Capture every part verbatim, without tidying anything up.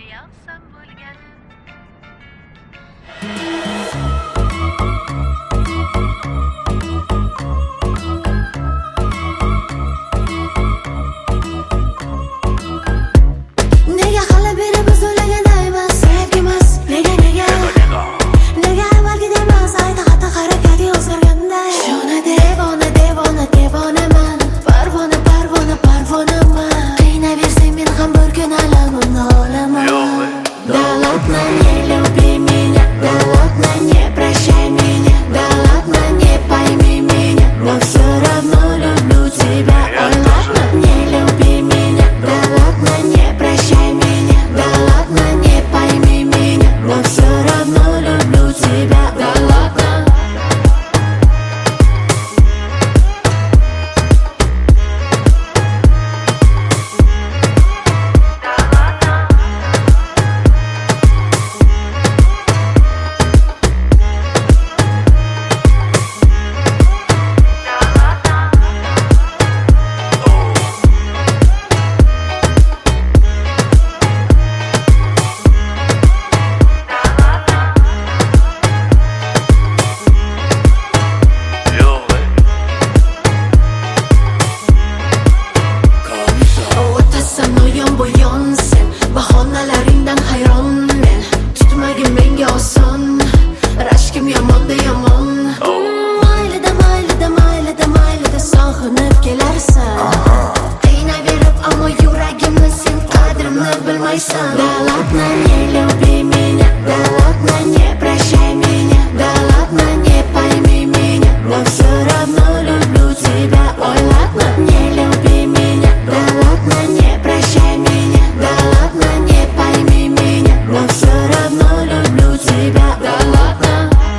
yolsam bo'lgan. Nega hali beri biz o'ylagandaymiz, sevgimiz nega nega nega avvalgidek emas, ayta xato harakati o'zgarganday. Shuna devona devona devonaman, parvona parvona parvonaman. Qiynaversang men ham bir kun alamimni olaman. Да ладно, не люби меня, да ладно, не прощай меня, да ладно, не пойми меня, но все равно люблю тебя. Ой, ладно, не люби меня, да ладно, не прощай меня, да ладно, не пойми меня, но все равно люблю тебя. Да ладно. Bahonalaringdan hayronmen, tutmagin menga oson, rashkim yomonda yomon. Maylida maylida maylida maylida sog'inib kelarsan, qiynaverib ammo yuragimni sen qadrimni bilmaysan. Да ладно, не люби меня, да ладно, не прощай меня, да ладно, не пойми меня, но все равно люблю тебя. Ой, ладно, не люби меня, да ладно, не прощай меня, да ладно, не пойми меня, но все равно люблю тебя. Да ладно.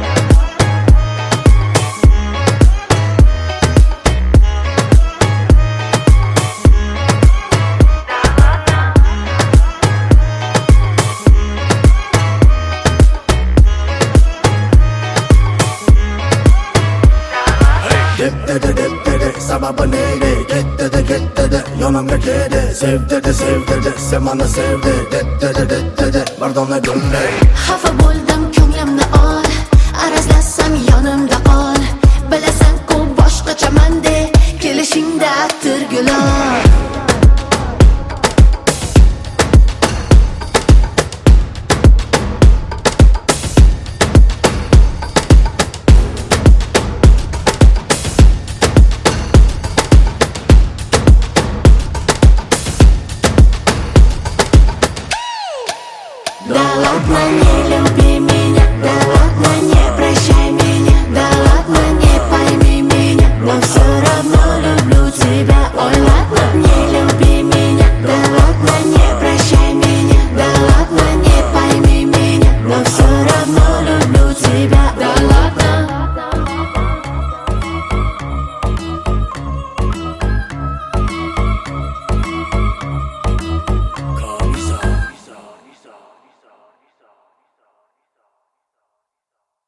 Dep dedi dep dedi sababı neydi? Git dedi git dedi yonumda kedi. Sev dedi sev dedi sen bana sevdi. Det dedi det dedi pardon gumday. Xafa bo'ldim ko'nglimni ol, arazlasam yonimda